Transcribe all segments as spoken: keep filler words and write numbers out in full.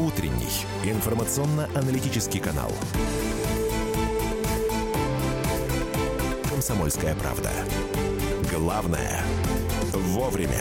Утренний информационно-аналитический канал «Комсомольская правда». Главное – вовремя.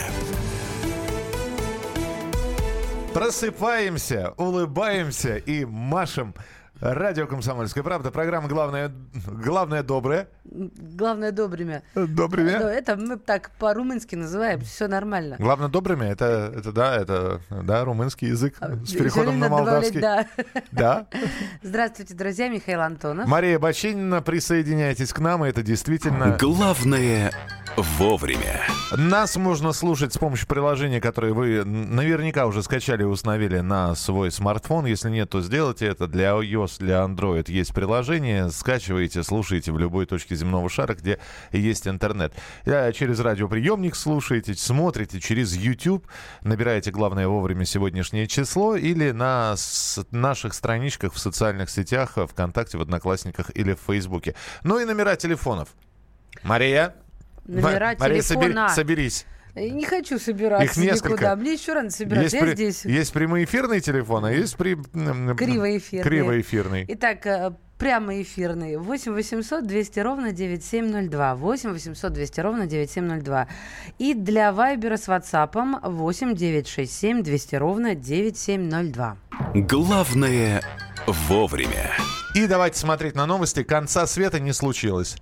Просыпаемся, улыбаемся и машем. Радио «Комсомольская правда». Программа «Главное, главное доброе». Главное добрыми. Добрыми. Это мы так по-румынски называем, все нормально. Главное добрыми, это, это да, это да, румынский язык с переходом на молдавский. Да. Да. Здравствуйте, друзья, Михаил Антонов. Мария Бачинина, присоединяйтесь к нам, и это действительно... Главное вовремя. Нас можно слушать с помощью приложения, которое вы наверняка уже скачали и установили на свой смартфон. Если нет, то сделайте это. Для iOS, для Android есть приложение. Скачиваете, слушаете в любой точке земного шара, где есть интернет. Через радиоприемник слушаете, смотрите через YouTube. Набираете «Главное вовремя» сегодняшнее число или на наших страничках в социальных сетях, ВКонтакте, в Одноклассниках или в Фейсбуке. Ну и номера телефонов. Мария... Номера Мария, телефона. Собери, соберись. Я не хочу собираться Их несколько. никуда. Мне еще рано собираться. Есть, Я при... здесь. есть прямоэфирный телефон, а есть при... Кривоэфирный. Кривоэфирный. Итак, прямоэфирный. восемь восемьсот двести ровно девяносто семь ноль два. восемь восемьсот двести ровно девяносто семь ноль два. И для Вайбера с Ватсапом восемь девятьсот шестьдесят семь двести ровно девяносто семь ноль два. Главное вовремя. И давайте смотреть на новости. Конца света не случилось.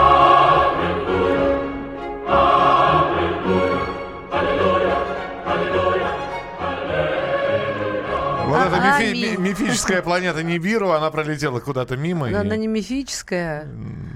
Вот эта А, мифи- ми- мифическая планета Нибиру, она пролетела куда-то мимо. Но и... она не мифическая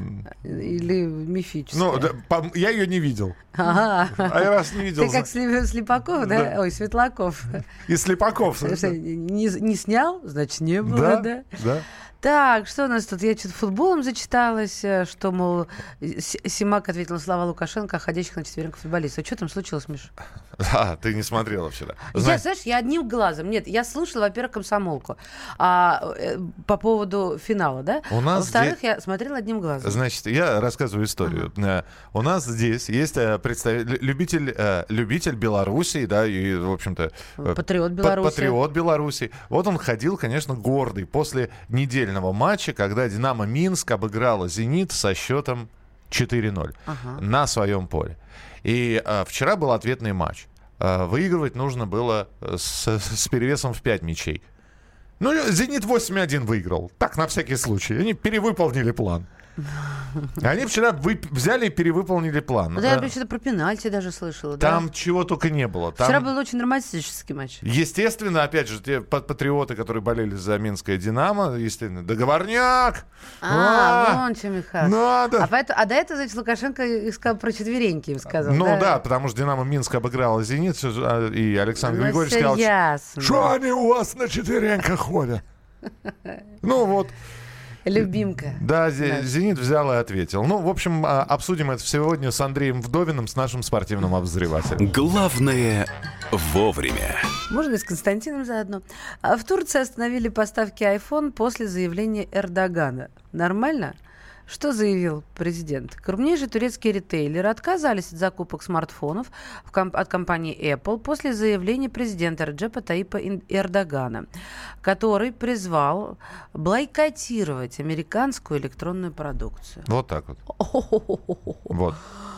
или мифическая? Ну, да, по- я ее не видел. Ага. А я раз не видел. Ты как Сли- Слепаков, да? Да. Ой, Светлаков. И Слепаков. Что, не, не снял, значит, не было, Да, да? да. Так, что у нас тут? Я что-то футболом зачиталась, что, мол, С- Симак ответил на слова Лукашенко о ходящих на четвереньках футболистов. Что там случилось, Миша? А, ты не смотрела вчера. Я, Знаешь, знаешь, я одним глазом. Нет, я слушала, во-первых, комсомолку а, э, по поводу финала, да? У нас Во-вторых, здесь- я смотрела одним глазом. Значит, я рассказываю историю. Ага. У нас здесь есть э, представ... любитель, э, любитель Белоруссии, да, и, в общем-то... э, Патриот па- Беларуси. Патриот Беларуси. Вот он ходил, конечно, гордый после недельного матча, когда «Динамо» Минск обыграла «Зенит» со счетом четыре ноль Ага. на своем поле. И э, вчера был ответный матч. Э, выигрывать нужно было с, с перевесом в пять мячей. Ну, «Зенит» восемь один выиграл. Так, на всякий случай. Они перевыполнили план. Они вчера вы... взяли и перевыполнили план. Да, я что-то про пенальти даже слышала. Там да? чего только не было. Там... Вчера был очень романтический матч. Естественно, опять же, те патриоты, которые болели за Минское «Динамо», естественно, договорняк! А, А, вон что, Михаил. надо! А, поэтому, а до этого, значит, Лукашенко их сказал про четвереньки, им сказал. Ну да? да, потому что «Динамо» Минск обыграл «Зенит», и Александр Ну, Григорьевич всё сказал, ясно. что они у вас на четвереньках ходят? Ну вот. Любимка. Да, «Зенит» взял и ответил. Ну, в общем, обсудим это сегодня с Андреем Вдовиным, с нашим спортивным обозревателем. Главное вовремя. Можно и с Константином заодно. А в Турции остановили поставки iPhone после заявления Эрдогана. Нормально? Что заявил президент? Крупнейшие турецкие ритейлеры отказались от закупок смартфонов в комп- от компании Apple после заявления президента Реджепа Таипа Эрдогана, который призвал бойкотировать американскую электронную продукцию. Вот так вот. Вот.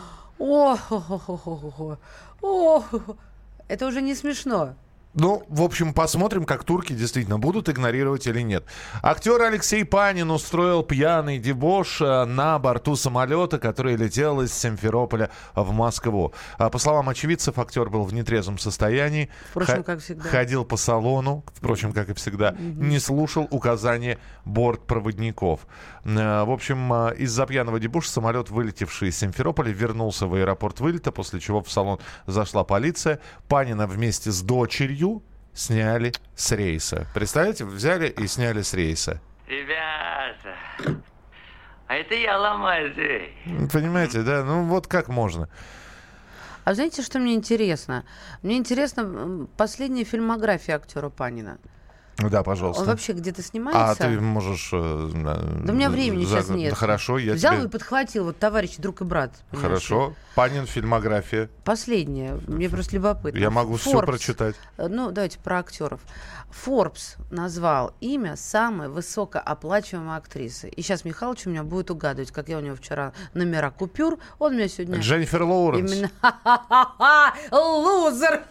О, это уже не смешно. Ну, в общем, посмотрим, как турки действительно будут игнорировать или нет. Актер Алексей Панин устроил пьяный дебош на борту самолета, который летел из Симферополя в Москву. По словам очевидцев, актер был в нетрезвом состоянии. Впрочем, х- как всегда. Ходил по салону, впрочем, как и всегда. Mm-hmm. Не слушал указания бортпроводников. В общем, из-за пьяного дебоша самолет, вылетевший из Симферополя, вернулся в аэропорт вылета, после чего в салон зашла полиция. Панина вместе с дочерью сняли с рейса. Представляете, взяли и сняли с рейса. Ребята, а это я ломаю дверь. Понимаете, да? Ну вот как можно? А знаете, что мне интересно? Мне интересна последняя фильмография актера Панина. Да, пожалуйста. Он вообще где-то снимается? А ты можешь... э, Да у меня времени за- сейчас нет. Да хорошо, я Взял тебе... и подхватил, вот товарищ, друг и брат. понимаешь ли? Хорошо. Панин, фильмография. Последнее, мне просто любопытно. Я могу все Forbes, прочитать. э, Ну, давайте про актеров. Forbes назвал имя самой высокооплачиваемой актрисы. И сейчас Михалыч у меня будет угадывать, как я у него вчера номера купюр. Он меня сегодня... Дженнифер Лоуренс. Именно... Лузер!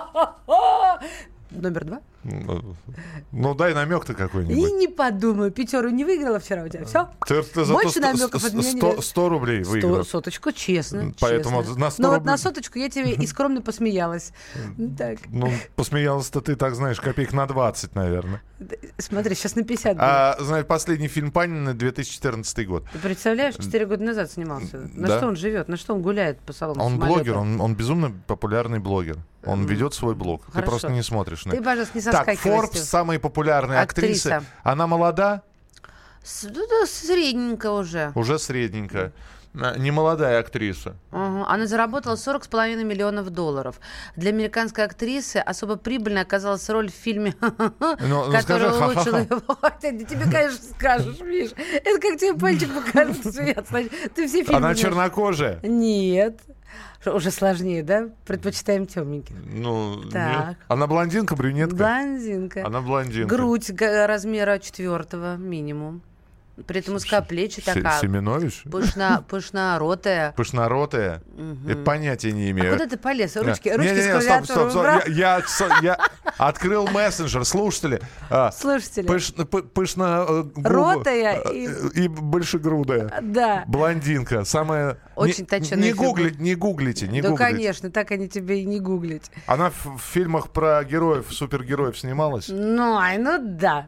Номер два. Ну, дай намек-то И какой-нибудь. не подумаю, пятеру не выиграла вчера у тебя. Все? Ты, ты зато Больше сто- намеков от меня не сто- берешь. сто рублей Сто- выиграл. Соточку, честно. Поэтому честно. на сто Но вот рублей- на соточку я тебе и скромно посмеялась. Так, Ну, посмеялась-то ты, так знаешь, копеек на двадцать, наверное. д- смотри, сейчас на пятьдесят будет. А, знаешь, последний фильм Панина две тысячи четырнадцатый год. Ты представляешь, четыре года назад снимался. На Да. что он живет? На что он гуляет по салону Он самолета? блогер, он, он безумно популярный блогер. Он ведет свой блог. Ты Хорошо. просто не смотришь на Ты, это. пожалуйста, не Так, соскакивай. Forbes, самая популярная актриса. Актриса. Она молода? С- ну, да, средненько уже. Уже средненькая. А, Не молодая актриса. Ага. Она заработала сорок с половиной миллионов долларов. Для американской актрисы особо прибыльной оказалась роль в фильме, ну, который скажи, улучшил... Ты тебе, конечно, скажешь, Миш. Это как тебе пальчик покажет цвет. Ты все фильмы... Она знаешь. чернокожая? Нет. Что, уже сложнее, да? Предпочитаем темненьких. Ну, Так. нет. Она блондинка, брюнетка? Блондинка. Она блондинка. Грудь га- размера четвертого минимум. При этом узкоплечья Се- такая. Семенович? Пышно, пышноротая. Пышноротая? Я понятия не имею. А куда ты полез? Да. Ручки, ручки Не-не-не, с стоп, клавиатуры стоп, стоп. убрал? Я, я со- я открыл мессенджер, слушатели. а, Слушатели. пыш- пы- пышно, э, грубо- Ротая э, и- и большегрудая. Да. Блондинка. Самая... Очень не, точёная не, фигура. гугли, не гуглите, не Да, гуглите. конечно, так они тебе и не гуглить. Она в, в фильмах про героев, супергероев снималась? Ну, ай, ну да.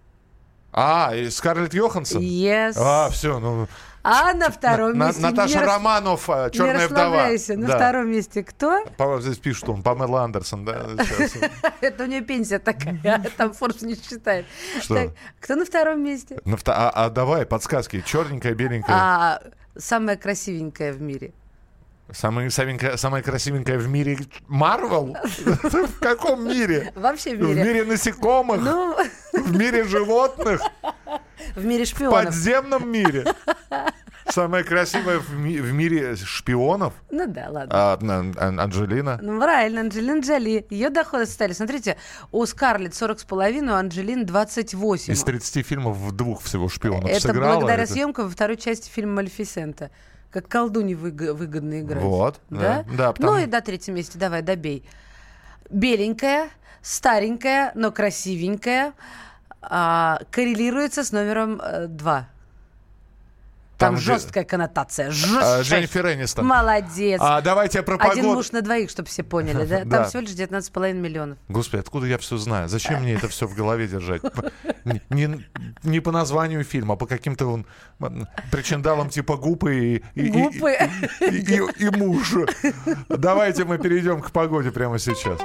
А, и Скарлетт Йоханссон? Yes. А, все, ну... А на втором На- месте... Наташа не рас- Романов, э, Не «Черная вдова». расслабляйся. На Да. втором месте кто? По- Здесь пишут он, Памела Андерсон, да? Сейчас. Это у нее пенсия такая, там Форбс не считает. Что? Так, кто на втором месте? На вто- а, а давай, подсказки. Черненькая, беленькая. А, самая красивенькая в мире. Самая, саменькая- самая красивенькая в мире Марвел? В каком мире? Вообще в В мире. мире насекомых? Ну, В мире животных? в мире В шпионов. подземном мире? Самая красивая в, ми- в мире шпионов? Ну да, ладно. А, Ан- Ан- Анджелина? Ну, правильно, Анджелина Джоли. Ее доходы составили. Смотрите, у Скарлетт сорок с половиной, у Анджелины двадцать восемь. Из тридцати фильмов в двух всего шпионов Это сыграла. благодаря это- съемкам во второй части фильма «Малефисента». Как колдуне выго- выгодно играть. Вот, Да? да, да, потому- Ну и до третьего места давай, добей. Беленькая, старенькая, но красивенькая. а, коррелируется с номером э, два. Там, Там жесткая коннотация. А, Жесткая. Дженнифер Энистон. Молодец. А, давайте про Один погоду. муж на двоих, чтобы все поняли, да? Там Да. всего лишь девятнадцать с половиной миллионов. Господи, откуда я все знаю? Зачем мне это все в голове держать? П- Не, не- не по названию фильма, а по каким-то вон, м, причиндалам типа гупы и, и, и- Гупы. и- и- и муж. Давайте мы перейдем к погоде прямо сейчас.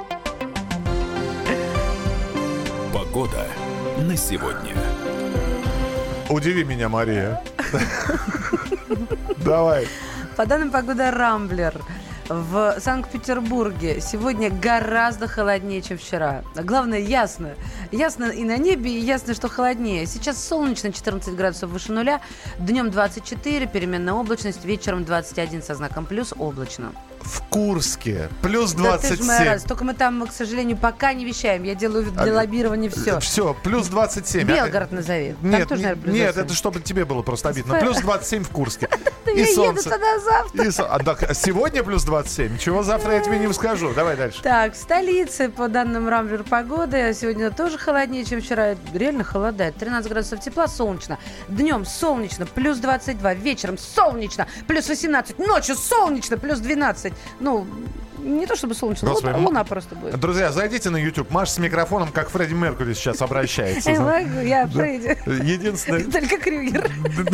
Погода на сегодня. Удиви меня, Мария. Давай. По данным погоды «Рамблер», в Санкт-Петербурге сегодня гораздо холоднее, чем вчера. А главное, ясно. Ясно и на небе, и ясно, что холоднее. Сейчас солнечно, четырнадцать градусов выше нуля, днем двадцать четыре, переменная облачность, вечером двадцать один со знаком плюс, облачно. В Курске плюс Да ты двадцать ж моя семь. радость. Только мы там, к сожалению, пока не вещаем. Я делаю для А, лоббирования все. Все, плюс двадцать семь. Белгород назови. Там Нет, тоже, не- наверное, плюс нет, двадцать семь. это чтобы тебе было просто обидно. Плюс двадцать семь в Курске. Я И еду солнце. туда завтра. И со- а, так, сегодня плюс двадцать семь. Чего завтра я тебе не скажу. Давай дальше. Так, в столице, по данным Рамблер погоды, сегодня тоже холоднее, чем вчера. Реально холодает. тринадцать градусов тепла, солнечно. Днем солнечно, плюс двадцать два. Вечером солнечно, плюс восемнадцать. Ночью солнечно, плюс двенадцать. Ну, не то чтобы солнечно, Господи, луна, м- луна просто будет. Друзья, зайдите на YouTube. Маша с микрофоном, как Фредди Меркьюри сейчас обращается. Я могу, я Фредди. Единственное... Только Крюгер.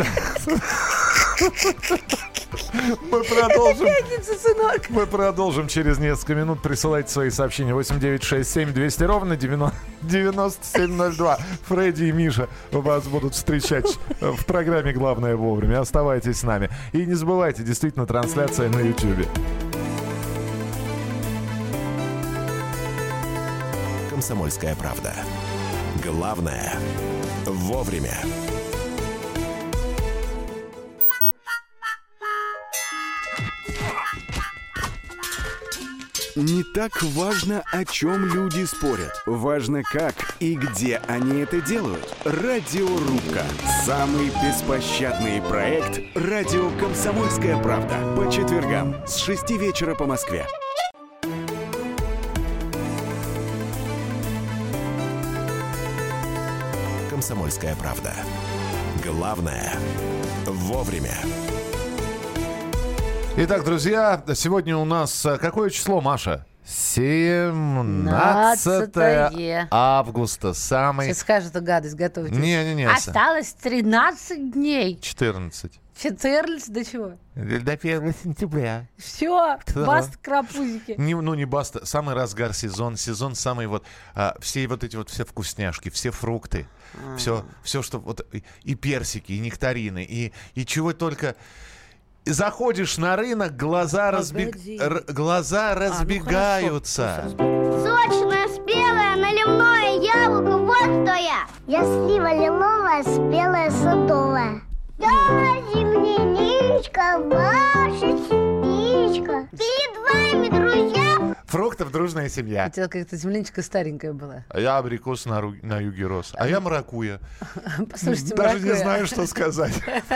Мы продолжим. Пятница, сынок. Мы продолжим через несколько минут. Присылайте свои сообщения. восемь девятьсот шестьдесят семь двести ровно девяносто семь ноль два. Фредди и Миша вас будут встречать в программе «Главное вовремя». Оставайтесь с нами. И не забывайте, действительно, трансляция на YouTube. «Комсомольская правда». Главное – вовремя. Не так важно, о чем люди спорят. Важно, как и где они это делают. Радиорубка. Самый беспощадный проект «Радио Комсомольская правда». По четвергам с шести вечера по Москве. «Комсомольская правда». Главное – вовремя. Итак, друзья, сегодня у нас какое число, Маша? семнадцатое августа. Самый... Сейчас скажет эту гадость, готовьтесь. Не-не-не. Осталось тринадцать дней. четырнадцать. четырнадцать до чего? До первого сентября. Все, Что? баста, крапузики. Не, ну, не баста. Самый разгар сезон. Сезон самый вот... А, все вот эти вот все вкусняшки, все фрукты. А. Все, все, что... вот и, и персики, и нектарины, и, и чего только... Заходишь на рынок, глаза, разбег... Р... глаза разбегаются. А, ну сочное, спелое, наливное яблоко, вот что я. Я слива лиловая, спелая, садовая. Я земляничка, ваша семечка. Перед вами, друзья. Фруктов дружная семья. Хотела, как-то земляничка старенькая была. А я абрикос на, ру... на юге рос. А я маракуйя. Послушайте, Даже маракуйя. не знаю, что сказать.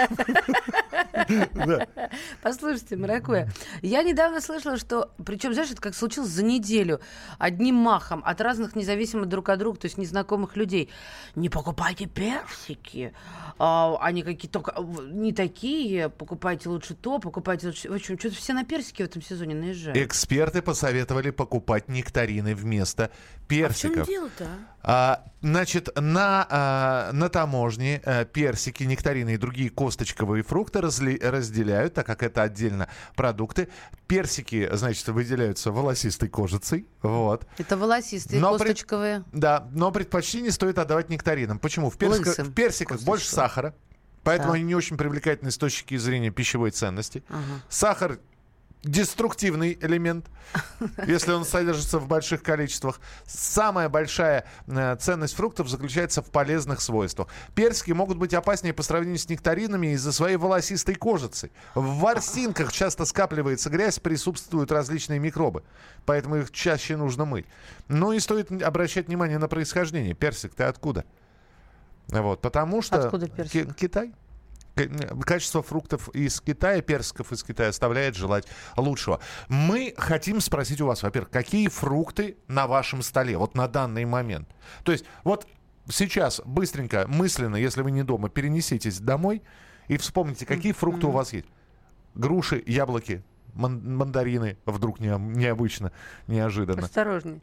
Послушайте, маракуйя. Я недавно слышала, что... Причем, знаешь, это как случилось за неделю. Одним махом от разных независимых друг от друга, то есть незнакомых людей. Не покупайте персики. А, они какие-то не такие. Покупайте лучше то, покупайте лучше... В общем, что-то все на персики в этом сезоне наезжают. Эксперты посоветовали покупать нектарины вместо персиков. А в чем дело-то? А, значит, на, а, на таможне а, персики, нектарины и другие косточковые фрукты разли, разделяют, так как это отдельно продукты. Персики, значит, выделяются волосистой кожицей. Вот. Это волосистые, но косточковые. При, да, но предпочтение стоит отдавать нектаринам. Почему? В, персика, в персиках больше сахара, поэтому да. они не очень привлекательны с точки зрения пищевой ценности. Ага. Сахар деструктивный элемент, если он содержится в больших количествах. Самая большая э, ценность фруктов заключается в полезных свойствах. Персики могут быть опаснее по сравнению с нектаринами из-за своей волосистой кожицы. В ворсинках часто скапливается грязь, присутствуют различные микробы, поэтому их чаще нужно мыть. Ну и стоит обращать внимание на происхождение. Персик-то откуда? Вот, потому что откуда персик? Ки- Китай. Качество фруктов из Китая, персиков из Китая оставляет желать лучшего. Мы хотим спросить у вас, во-первых, какие фрукты на вашем столе вот на данный момент? То есть вот сейчас быстренько, мысленно, если вы не дома, перенеситесь домой и вспомните, какие фрукты mm-hmm. у вас есть. Груши, яблоки, ман- мандарины, вдруг не, необычно, неожиданно. Осторожней.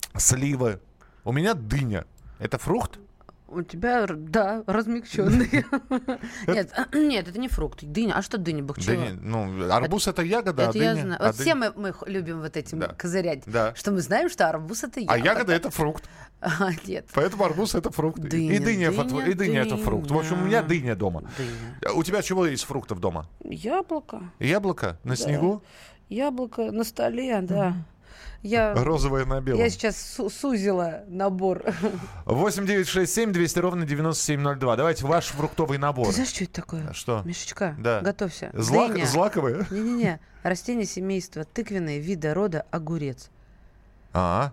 Сливы. У меня дыня. Это фрукт? У тебя, да, размягченный. Нет, нет, это не фрукт. Дыня. А что дыня, бахчева? Ну, арбуз это ягода, а это я дыня... знаю. а Вот дыня... все мы, мы любим вот этим Да. козырять. Да. Что мы знаем, что арбуз это ягода. А ягода это фрукт. А, нет. Поэтому арбуз это фрукт. Дыня, и дыня, дыня, фото... и дыня это фрукт. В общем, у меня дыня дома. Дыня. У тебя чего из фруктов дома? Яблоко. Яблоко на Да. снегу? Яблоко на столе, да. Я, Розовое на белом. я сейчас су- сузила набор. восемь девять шесть семь двести ровно девяносто семь ноль два. Давайте ваш фруктовый набор. Ты знаешь, что это такое? Что? Мишечка, Да. готовься. Злак... Дыня. Злаковые? Не-не-не. Растение семейства тыквенные, вида рода огурец. А,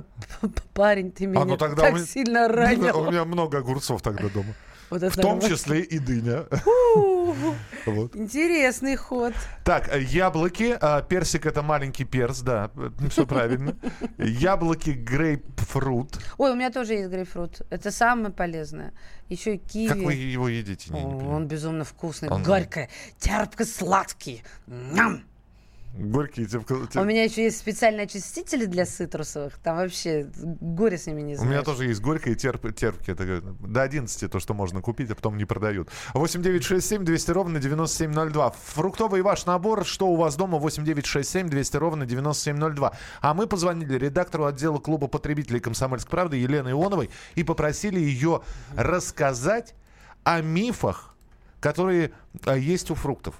Парень, ты меня а ну тогда так у меня... сильно ранил. У меня много огурцов тогда дома. Вот это В том нормально. числе и дыня. Вот. Интересный ход. Так, яблоки, а, персик это маленький перс, да, все правильно. Яблоки, грейпфрут. Ой, у меня тоже есть грейпфрут. Это самое полезное. Еще и киви. Как вы его едите? Не, не О, понимаю. он безумно вкусный, Он- горько, терпко-сладкий. Ням! Горький, типа... У меня еще есть специальные очистители для цитрусовых. Там вообще горе с ними не У знаешь. меня тоже есть горькое и терп, терпкое. Это до одиннадцати то, что можно купить, а потом не продают. восемь девять шесть семь двести ровно девяносто семь ноль два. Фруктовый ваш набор. Что у вас дома? восемь девять шесть семь двести ровно девяносто семь ноль два. А мы позвонили редактору отдела клуба потребителей «Комсомольской правды» Елены Ионовой и попросили ее рассказать о мифах, которые а, есть у фруктов.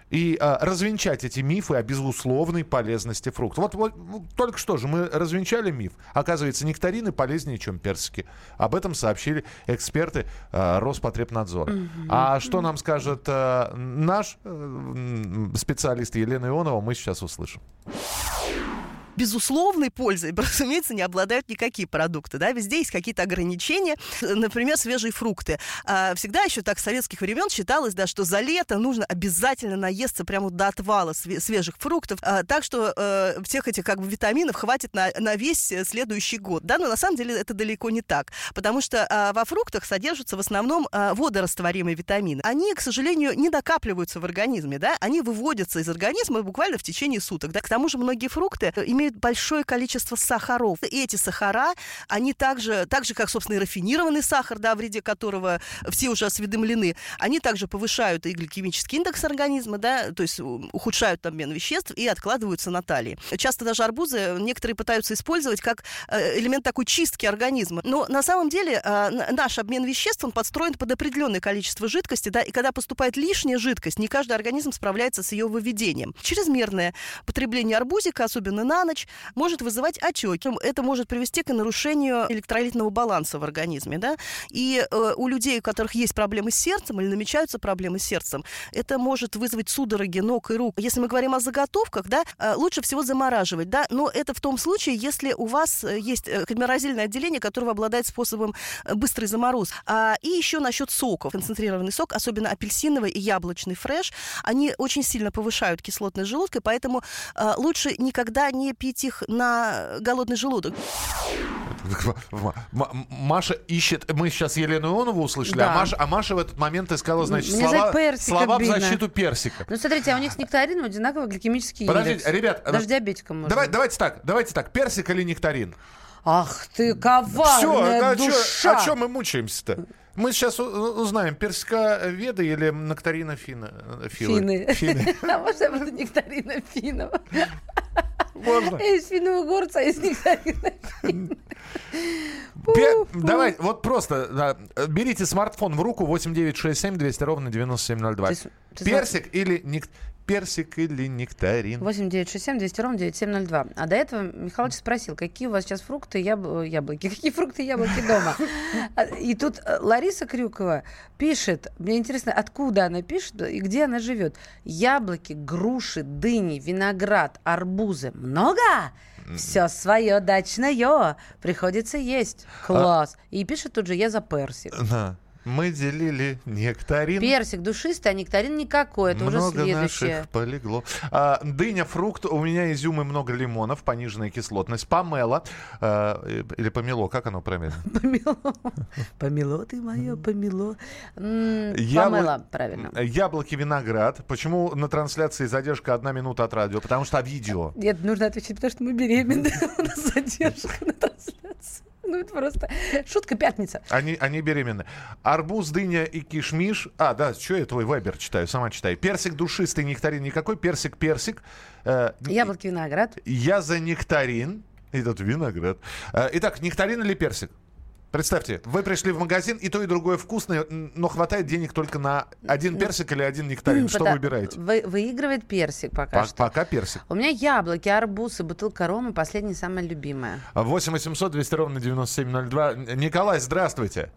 и а, развенчать эти мифы о безусловной полезности фруктов. Вот, вот, вот только что же мы развенчали миф. Оказывается, нектарины полезнее, чем персики. Об этом сообщили эксперты а, Роспотребнадзора. Mm-hmm. А что нам скажет а, наш а, специалист Елена Ионова, мы сейчас услышим. Безусловной пользой, разумеется, не обладают никакие продукты. Да? Везде есть какие-то ограничения. Например, свежие фрукты. А всегда еще так с советских времен считалось, да, что за лето нужно обязательно наесться прямо до отвала свежих фруктов. А, так что э, всех этих как бы витаминов хватит на, на весь следующий год. Да? Но на самом деле это далеко не так. Потому что э, во фруктах содержатся в основном э, водорастворимые витамины. Они, к сожалению, не накапливаются в организме. Да? Они выводятся из организма буквально в течение суток. Да? К тому же многие фрукты имеют большое количество сахаров. И эти сахара, они также, так же, как, собственно, и рафинированный сахар, да, о вреде которого все уже осведомлены, они также повышают и гликемический индекс организма, да, то есть ухудшают обмен веществ и откладываются на талии. Часто даже арбузы некоторые пытаются использовать как элемент такой чистки организма. Но на самом деле наш обмен веществ, он подстроен под определенное количество жидкости, да, и когда поступает лишняя жидкость, не каждый организм справляется с ее выведением. Чрезмерное потребление арбузика, особенно на ночь, может вызывать отеки. Это может привести к нарушению электролитного баланса в организме. Да? И э, у людей, у которых есть проблемы с сердцем или намечаются проблемы с сердцем, это может вызвать судороги ног и рук. Если мы говорим о заготовках, да, э, лучше всего замораживать. Да? Но это в том случае, если у вас есть морозильное отделение, которое обладает способом быстрой заморозки. А, и еще насчет соков. Концентрированный сок, особенно апельсиновый и яблочный фреш, они очень сильно повышают кислотность желудка, поэтому э, лучше никогда не пить их на голодный желудок. Маша ищет... Мы сейчас Елену Ионову услышали, да. а, Маша, а Маша в этот момент искала, значит, Мне слова, слова в обидно. защиту персика. Ну, смотрите, а у них с нектарином одинаковый гликемический Подождите, индекс. ребят... Даже диабетиком можно. Давай, давайте так, давайте так. Персик или нектарин? Ах ты, коварная Все, душа! О чем мы мучаемся-то? Мы сейчас узнаем, персика веды или нектарина фина, филы? Фины. Фины. А может, я буду нектарина финов? Можно. Есть финно-угорцы, а есть нектарина финов. Пе- Давай, вот просто да, берите смартфон в руку восемь девятьсот шестьдесят семь двести ровно девяносто семь ноль два. Ты, ты Персик зна... или нек... Персик или нектарин? восемь девятьсот шестьдесят семь двести ровно девяносто семь ноль два. А до этого Михалыч спросил, какие у вас сейчас фрукты и яб... яблоки. Какие фрукты и яблоки дома? И тут Лариса Крюкова пишет, мне интересно, откуда она пишет и где она живет. Яблоки, груши, дыни, виноград, арбузы. Много? Все свое дачное приходится есть. Класс. А... И пишет тут же, я за персик. Да. Мы делили нектарин. Персик душистый, а нектарин никакой. Это много уже следующее. Наших полегло. А, дыня, фрукт. У меня изюм и много лимонов. Пониженная кислотность. Помело. А, или помело. Как оно правильно? Помело. Помело ты мое, помело. Ябл... Помело, правильно. Яблоки, виноград. Почему на трансляции задержка одна минута от радио? Потому что видео. Нет, нужно отвечать, потому что мы беременны. У нас задержка на трансляции. Ну, это просто шутка, пятница. Они, они беременны. Арбуз, дыня и кишмиш. А, да, что я твой вайбер читаю? Сама читаю. Персик душистый, нектарин никакой. Персик, персик. Э, Яблоки, виноград. Я за нектарин. И тут виноград. Э, итак, нектарин или персик? Представьте, вы пришли в магазин, и то, и другое вкусное, но хватает денег только на один персик или один нектарин. Что Потому... выбираете? Вы, выигрывает персик пока По- что. Пока персик. У меня яблоки, арбуз и бутылка рома. Последняя, самая любимая. восемь восемьсот двести ровно девяносто семь ноль два. Николай, здравствуйте.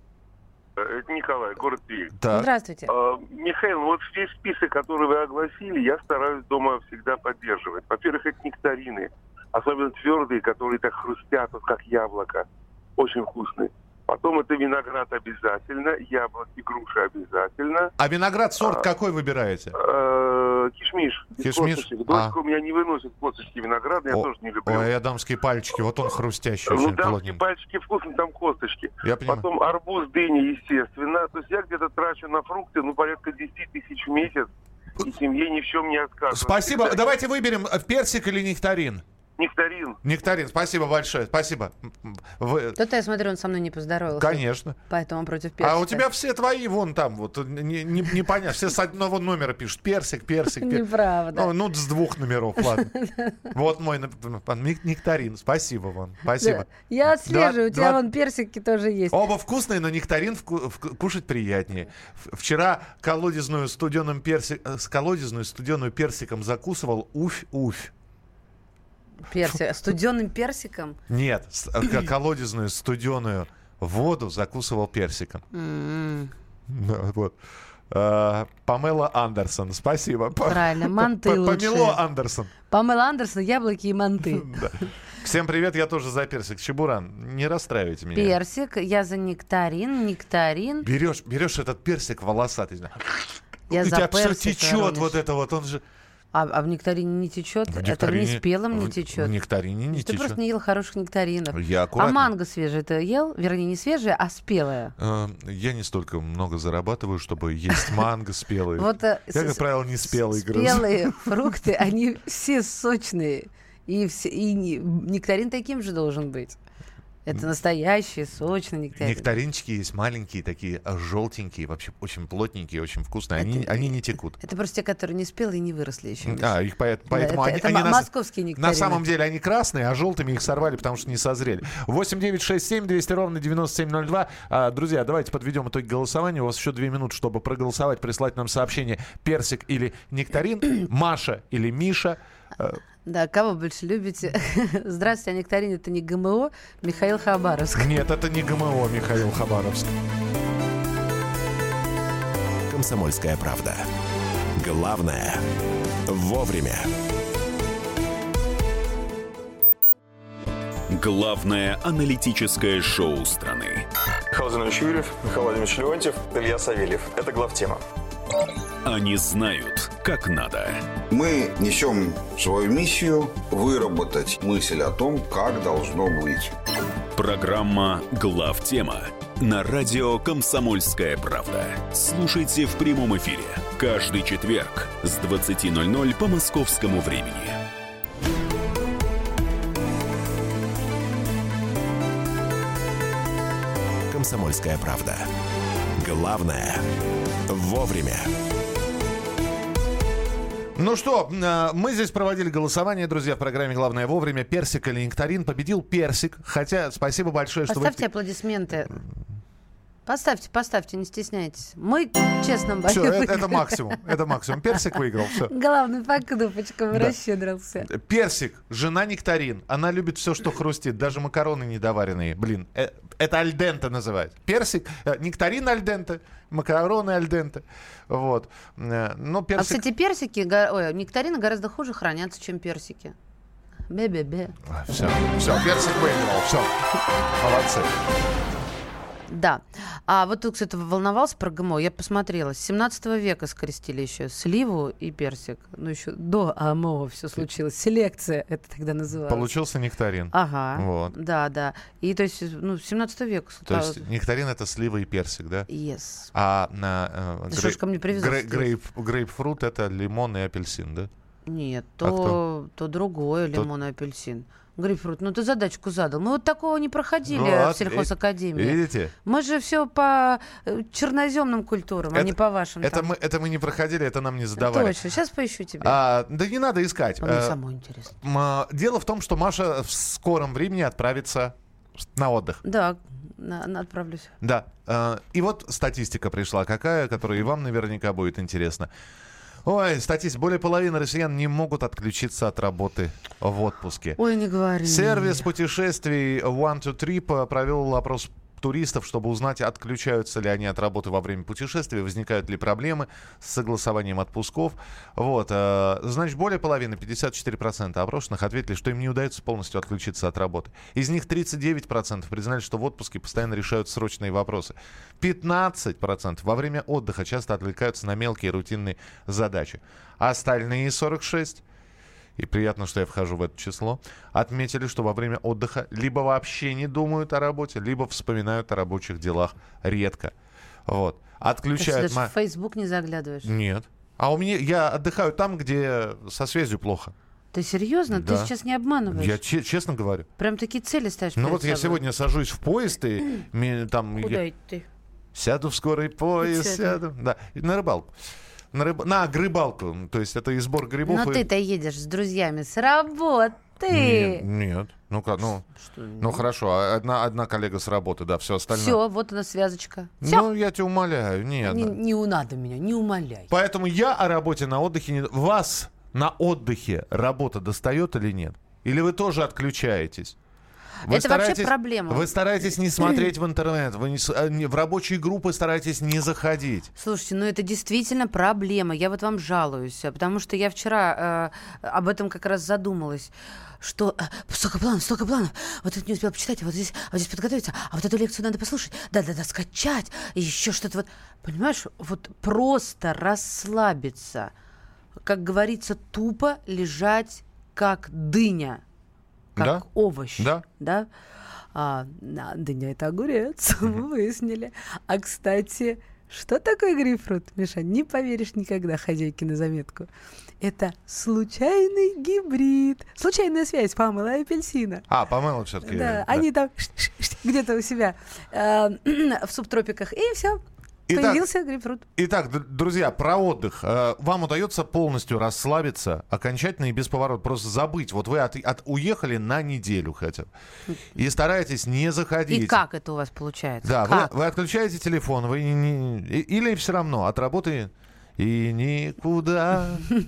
Это Николай, город Тверь. Так. Здравствуйте. А, Михаил, вот весь список, который вы огласили, я стараюсь дома всегда поддерживать. Во-первых, это нектарины, особенно твердые, которые так хрустят, вот как яблоко. Очень вкусные. Потом это виноград обязательно, яблоки, груши обязательно. А виноград сорт а, какой выбираете? Э, кишмиш. Кишмиш? Дочка а. у меня не выносит косточки винограда, я О, тоже не люблю. Ой, адамские пальчики, вот он хрустящий, ну, очень дамские плотненький. пальчики вкусные, там косточки. Я понимаю. Потом арбуз, дыня, естественно. То есть я где-то трачу на фрукты, ну, порядка десять тысяч в месяц. И семье ни в чем не отказываю. Спасибо. Всегда... Давайте выберем персик или нектарин. Нектарин. Нектарин, спасибо большое, спасибо. Вы... Кто-то, я смотрю, он со мной не поздоровался. Конечно. Поэтому он против персика. А у тебя все твои вон там, вот, не, не, не понятно, все с одного номера пишут. Персик, персик, персик. Неправда. Ну, ну, с двух номеров, ладно. Вот мой нектарин, спасибо вам, спасибо. Я отслеживаю, у тебя вон персики тоже есть. Оба вкусные, но нектарин кушать приятнее. Вчера колодезную студеным персик, колодезную студеную персиком закусывал, уфь-уфь. Персик. Студеным персиком? Нет, колодезную студеную воду закусывал персиком. Mm-hmm. Да, вот. А, Памела Андерсон, спасибо. Правильно, манты лучше. Памело Андерсон. Памела Андерсон, яблоки и манты. Всем привет, я тоже за персик. Чебуран, не расстраивайте меня. Персик, я за нектарин, нектарин. Берешь, берешь этот персик волосатый. Я у за тебя персик все течет, воронишь. вот это вот, он же... А, а в нектарине не течет? В это нектарине, в неспелом не в, течет? В нектарине не Ты течет. просто не ел хороших нектаринов. Я а аккуратно. манго свежее ты ел? Вернее, не свежее, а спелое. Э, я не столько много зарабатываю, чтобы есть манго спелые. Вот, я, как правило, не спелые грызу. Спелые фрукты, они все сочные. И, все, и нектарин таким же должен быть. Это настоящий, сочный нектарин. Нектаринчики есть маленькие, такие желтенькие, вообще очень плотненькие, очень вкусные. Они, это, они не текут. Это просто те, которые не спелые и не выросли еще. А, их поэтому, поэтому да, они, это, они это на, московские нектарины. На самом деле они красные, а желтыми их сорвали, потому что не созрели. восемь девятьсот шестьдесят семь двести ровно девяносто семь ноль два. А, друзья, давайте подведем итоги голосования. У вас еще две минуты, чтобы проголосовать, прислать нам сообщение персик или нектарин, Маша или Миша. Да, кого больше любите? Здравствуйте, а нектарин это не ГМО? Михаил Хабаровск. Нет, это не ГМО, Михаил Хабаровск. «Комсомольская правда». Главное – вовремя. Главное аналитическое шоу страны. Михаил Владимирович Юрьев, Михаил Владимирович Леонтьев, Илья Савельев. Это главтема. Они знают, как надо. Мы несем свою миссию выработать мысль о том, как должно быть. Программа «Главтема» на радио «Комсомольская правда». Слушайте в прямом эфире каждый четверг с двадцати ноль-ноль по московскому времени. «Комсомольская правда». Главное – вовремя. Ну что, мы здесь проводили голосование, друзья, в программе «Главное вовремя». Персик или нектарин. Победил персик. Хотя, спасибо большое, что Поставьте вы... аплодисменты. Поставьте, поставьте, не стесняйтесь. Мы честно боюсь. Все, это, это максимум. Это максимум. Персик выиграл. Все. Главный по кнопочкам Да. расщедрился. Персик, жена нектарин. Она любит все, что хрустит, даже макароны недоваренные. Блин, э, это альденте называется. Персик, э, нектарин альденте, макароны альденте. Вот. Э, но персик... А, кстати, персики, го- ой, нектарины гораздо хуже хранятся, чем персики. Бе-бе-бе. Все, все, персик выиграл. Все. Молодцы. Да. А вот тут, кстати, волновался про ГМО. Я посмотрела. С семнадцатого века скрестили еще сливу и персик. Ну, еще до АМО все случилось. Селекция это тогда называлось. Получился нектарин. Ага. Вот. Да, да. И то есть, ну, семнадцатого века. То есть нектарин — это слива и персик, да? Yes. А на э, Ты что ж ко мне привязался? грей- грейп, грейпфрут — это лимон и апельсин, да? Нет, А то, то другое, То- лимон и апельсин. Грейпфрут, ну ты задачку задал. Мы вот такого не проходили Вот, в сельхозакадемии. Видите? Мы же все по э, черноземным культурам, а Это- не по вашим. Это там. мы, это мы не проходили, это нам не задавали. Точно, сейчас поищу тебя. А, да не надо искать. Мне Э, самой интересно. м, а, Дело в том, что Маша в скором времени отправится на отдых. Да, на, на- отправлюсь. Да. Э, И вот статистика пришла какая, которая и вам наверняка будет интересна. Ой, статистика. Более половины россиян не могут отключиться от работы в отпуске. Ой, не говори. Сервис путешествий One to Trip провел опрос туристов, чтобы узнать, отключаются ли они от работы во время путешествия, возникают ли проблемы с согласованием отпусков. Вот, э, значит, более половины, пятьдесят четыре процента опрошенных ответили, что им не удается полностью отключиться от работы. Из них тридцать девять процентов признали, что в отпуске постоянно решают срочные вопросы. пятнадцать процентов во время отдыха часто отвлекаются на мелкие рутинные задачи. А остальные сорок шесть процентов, и приятно, что я вхожу в это число, отметили, что во время отдыха либо вообще не думают о работе, либо вспоминают о рабочих делах редко. Вот. Ты Отключают... даже ма- в Facebook не заглядываешь. Нет. А у меня... Я отдыхаю там, где со связью плохо. Ты серьезно? Да. Ты сейчас не обманываешь? Я че- честно говорю. Прям такие цели ставишь Ну перед вот я собой? сегодня сажусь в поезд и ми- там... Куда я- ты? Сяду в скорый поезд, Сяду. сяду. Да, и на рыбалку. На, рыб... на грибалку. То есть это и сбор грибов. Но и... ты-то едешь с друзьями с работы. Нет, нет. Ну-ка, ну, Что? ну хорошо, а одна, одна коллега с работы, да, все остальное. Все, вот она связочка. Все. Ну, я тебя умоляю, нет. Не, не надо меня, не умоляй. Поэтому я о работе на отдыхе не... Вас на отдыхе работа достает или нет? Или вы тоже отключаетесь? Вы Это вообще проблема. Вы стараетесь не смотреть в интернет, вы не, с- а, не- в рабочие группы стараетесь не заходить. Слушайте, ну это действительно проблема. Я вот вам жалуюсь, а, потому что я вчера э, об этом как раз задумалась. Что э, столько планов, столько планов. Вот это не успела почитать, а вот здесь, а вот здесь подготовиться, а вот эту лекцию надо послушать, да-да-да, скачать, и еще что-то вот. Понимаешь, вот просто расслабиться, как говорится, тупо лежать как дыня. Как Да? овощ. Да. Да? А, на, дыня — это огурец, мы выяснили. А, кстати, что такое грейпфрут, Миша? Не поверишь никогда, хозяйки на заметку. Это случайный гибрид. Случайная связь помыла и апельсина. А, помыло все-таки. Да, они там где-то у себя э, в субтропиках, и все. Итак, Появился грейпфрут. Итак, д- друзья, про отдых. Э, Вам удается полностью расслабиться, окончательно и бесповоротно, просто забыть. Вот вы от, от- уехали на неделю хотя бы. И стараетесь не заходить. И как это у вас получается? Да, вы, Как? вы отключаете телефон, вы не- не- и- или все равно от работы и никуда,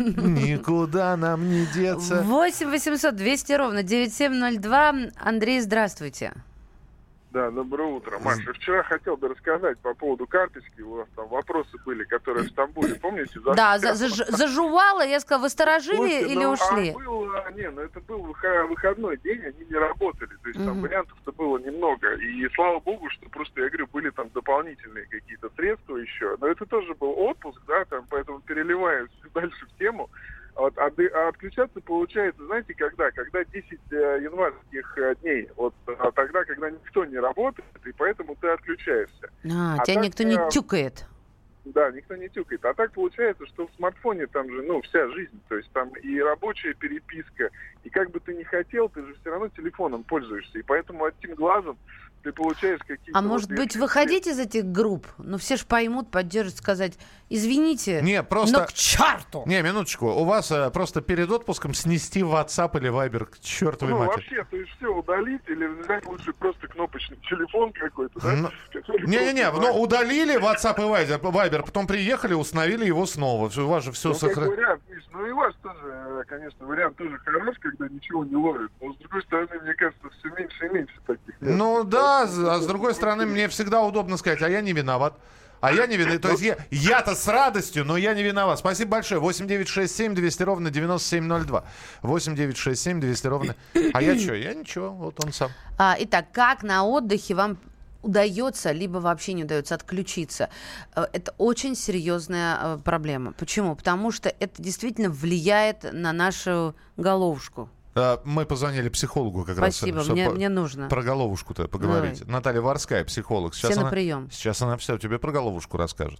никуда нам не деться. восемь восемьсот двести ровно девяносто семь ноль два. Андрей, здравствуйте. Да, доброе утро. Маша, вчера хотел бы рассказать по поводу карточки. У вас там вопросы были, которые в Стамбуле, помните? За- Да, за- заж- зажувала, я сказала, вы сторожили Слушайте, или ну, ушли? А было, не, ну это был выхо- выходной день, они не работали. То есть там Мгм. вариантов-то было немного. И слава богу, что просто, я говорю, были там дополнительные какие-то средства еще. Но это тоже был отпуск, да, там, поэтому переливаюсь дальше в тему. Вот, а, ды- а отключаться получается, знаете, когда? Когда десять э, январских э, дней. Вот а тогда, когда никто не работает, и поэтому ты отключаешься. А, А тебя так, никто не э, тюкает. Да, никто не тюкает. А так получается, что в смартфоне там же, ну, вся жизнь. То есть там и рабочая переписка, и как бы ты ни хотел, ты же все равно телефоном пользуешься. И поэтому одним глазом ты получаешь какие-то... А вот может быть, эти- выходить из этих групп? Ну, все ж поймут, поддержат, сказать, извините, Не, просто... но к черту! Не, минуточку. У вас э, просто перед отпуском снести WhatsApp или Viber к чертовой Ну, матери. вообще, то есть все удалить или взять лучше просто кнопочный телефон какой-то, да? Ну, который Не-не-не, просто- но удалили WhatsApp и Viber, Viber, потом приехали, установили его снова. Всё, у вас же все Ну, как сохранено. вариант, Миш, ну и ваш тоже, э, конечно, вариант тоже хорош, когда ничего не ловит. Но, с другой стороны, мне кажется, все меньше и меньше таких. мест. Ну да, а с другой стороны, мне всегда удобно сказать, а я не виноват. А я не виноват. То есть я, я-то с радостью, но я не виноват. Спасибо большое. восемь девятьсот шестьдесят семь двести ровно девяносто семь ноль два. восемь девятьсот шестьдесят семь двести ровно... А я что? Я ничего, вот он сам. А, итак, как на отдыхе вам удается, либо вообще не удается отключиться? Э, Это очень серьезная э, проблема. Почему? Потому что это действительно влияет на нашу головушку. А, Мы позвонили психологу как Спасибо, раз. чтобы мне, по- мне нужно. Про головушку-то поговорить. Давай. Наталья Варская, психолог. Сейчас Все на она, прием. сейчас она все тебе про головушку расскажет.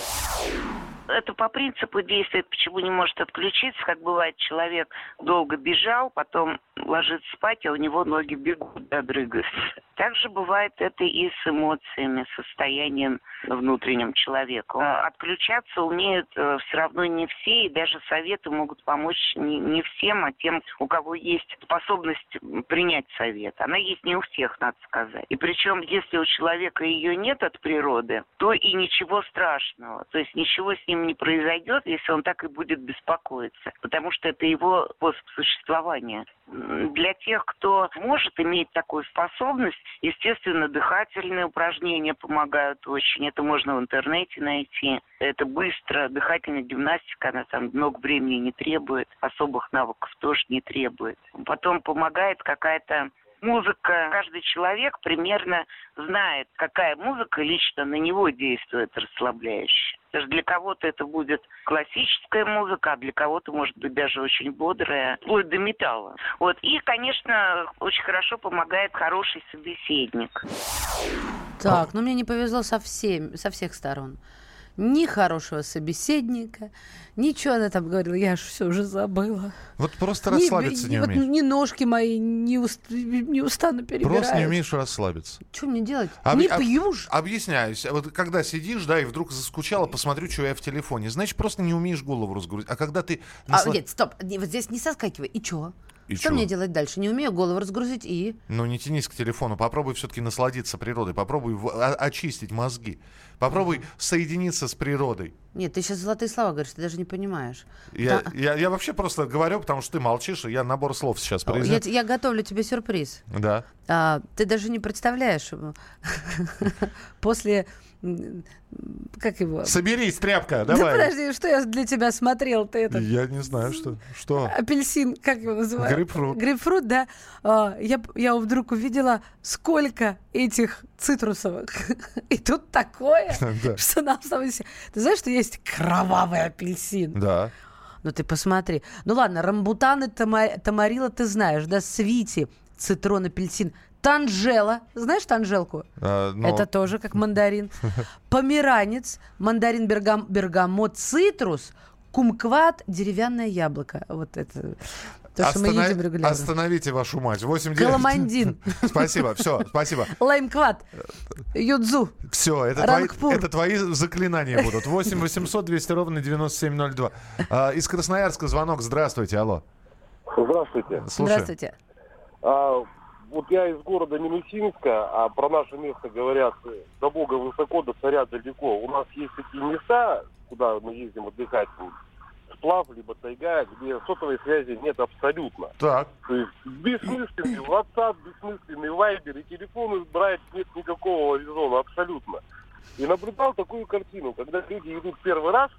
Это по принципу действует, почему не может отключиться, как бывает, человек долго бежал, потом ложится спать, а у него ноги бегут, да, дрыгаются. Также бывает это и с эмоциями, состоянием внутренним человека. А Отключаться умеют э, все равно не все, и даже советы могут помочь не, не всем, а тем, у кого есть способность принять совет. Она есть не у всех, надо сказать. И причем, если у человека ее нет от природы, то и ничего страшного. То есть ничего с ним не произойдет, если он так и будет беспокоиться. Потому что это его способ существования. М, Для тех, кто может иметь такую способность, естественно, дыхательные упражнения помогают очень. Это можно в интернете найти. Это быстро. Дыхательная гимнастика, она там много времени не требует. Особых навыков тоже не требует. Потом помогает какая-то музыка. Каждый человек примерно знает, какая музыка лично на него действует расслабляюще. Даже для кого-то это будет классическая музыка, а для кого-то, может быть, даже очень бодрая, вплоть до металла. Вот. И, конечно, очень хорошо помогает хороший собеседник. Так, ну мне не повезло со, всем, со всех сторон. ни хорошего собеседника, ничего она там говорила, я аж все уже забыла. Вот просто расслабиться ни, не вот умеешь. Ни ножки мои не, уст, не устану перебирать. Просто не умеешь расслабиться. Что мне делать? Об... Не об... пью ж. Объясняюсь. Вот когда сидишь, да, и вдруг заскучала, посмотрю, что я в телефоне. Значит, просто не умеешь голову разгрузить. А когда ты... Насла... А, нет, стоп. Вот здесь не соскакивай. И чё? И что чё? Мне делать дальше? Не умею голову разгрузить и... Ну, не тянись к телефону. Попробуй все-таки насладиться природой. Попробуй в... о- очистить мозги. Попробуй mm-hmm. соединиться с природой. Нет, ты сейчас золотые слова говоришь, ты даже не понимаешь. Я, да. я, я вообще просто говорю, потому что ты молчишь, и я набор слов сейчас произнесу. Я, я готовлю тебе сюрприз. Да. А, ты даже не представляешь. После... Как его? Соберись, тряпка, давай. Да подожди, что я для тебя смотрел? Ты это... Я не знаю, что. Что? Апельсин, как его называют? Грейпфрут. Грейпфрут, да. А, я, я вдруг увидела, сколько этих цитрусовых. И тут такое, что нам самое... Ты знаешь, что есть кровавый апельсин? Да. Ну ты посмотри. Ну ладно, рамбутаны, тамарила ты знаешь, да, свити, цитрон, апельсин. Танжела. Знаешь танжелку? А, но... Это тоже как мандарин. Померанец, мандарин, бергам... бергамот, цитрус, кумкват, деревянное яблоко. Вот это то, Останов... что мы едим регулярно. Остановите вашу мать. восемь девять Каламандин. Спасибо, все, спасибо. Лаймкват, юдзу. Все, это твои, это твои заклинания будут. восемь восемьсот двести ровно девяносто семь ноль два. А, из Красноярска звонок. Здравствуйте, алло. Здравствуйте. Слушай. Здравствуйте. А, вот я из города Минусинска, а про наше место говорят, до Бога высоко, до царя далеко. У нас есть такие места, куда мы ездим отдыхать, сплав, либо тайга, где сотовой связи нет абсолютно. Так. То есть бессмысленный WhatsApp, бессмысленный Viber, и телефоны брать нет никакого резона абсолютно. И наблюдал такую картину, когда люди идут первый раз.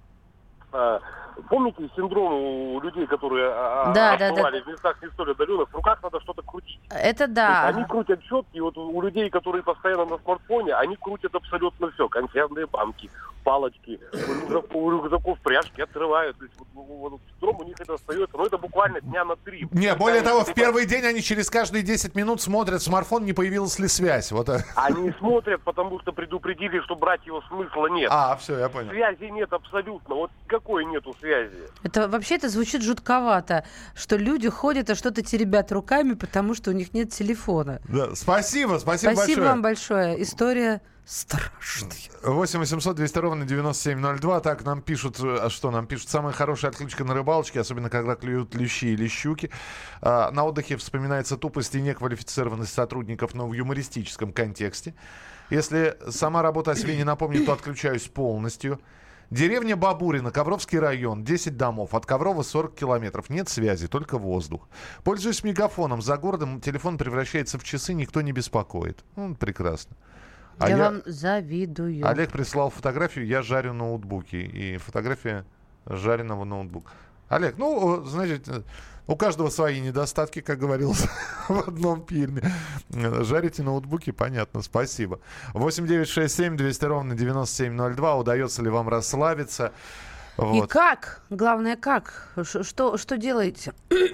А, помните синдром у людей, которые да, отбывали да, да. в местах не столь отдаленных, в руках надо что-то крутить. Это да. Они крутят четки, вот у людей, которые постоянно на смартфоне, они крутят абсолютно все. Консервные банки, палочки, у рюкзаков пряжки отрывают. То есть вот, вот, синдром у них это остается, но это буквально дня на три. Не, более того, в первый день они через каждые десять минут смотрят смартфон, не появилась ли связь. Вот. Они смотрят, потому что предупредили, что брать его смысла нет. А, все, я понял. Связи нет абсолютно. Вот какой нету связи? Это вообще это звучит жутковато, что люди ходят и что-то теребят руками, потому что у них нет телефона. Да, спасибо, спасибо, спасибо большое. Спасибо вам большое. История страшная. восемь восемьсот двести ровно девяносто семь ноль два. Так, нам пишут, что нам пишут? Самая хорошая отключка на рыбалочке, особенно когда клюют лещи или щуки. А, на отдыхе вспоминается тупость и неквалифицированность сотрудников, но в юмористическом контексте. Если сама работа о себе не напомнит, то отключаюсь полностью. Деревня Бабурина, Ковровский район, десять домов, от Коврова сорок километров, нет связи, только воздух. Пользуюсь мегафоном, за городом телефон превращается в часы, никто не беспокоит. Ну, прекрасно. А я, я вам завидую. Олег прислал фотографию, я жарю ноутбуки, и фотография жареного ноутбука. Олег, ну, значит, у каждого свои недостатки, как говорилось в одном фильме. Жарите ноутбуки, понятно, спасибо. восемь девять шесть семь двести ровно девяносто семь ноль два. Удается ли вам расслабиться? Вот. И как? Главное, как? Ш- что, что делаете?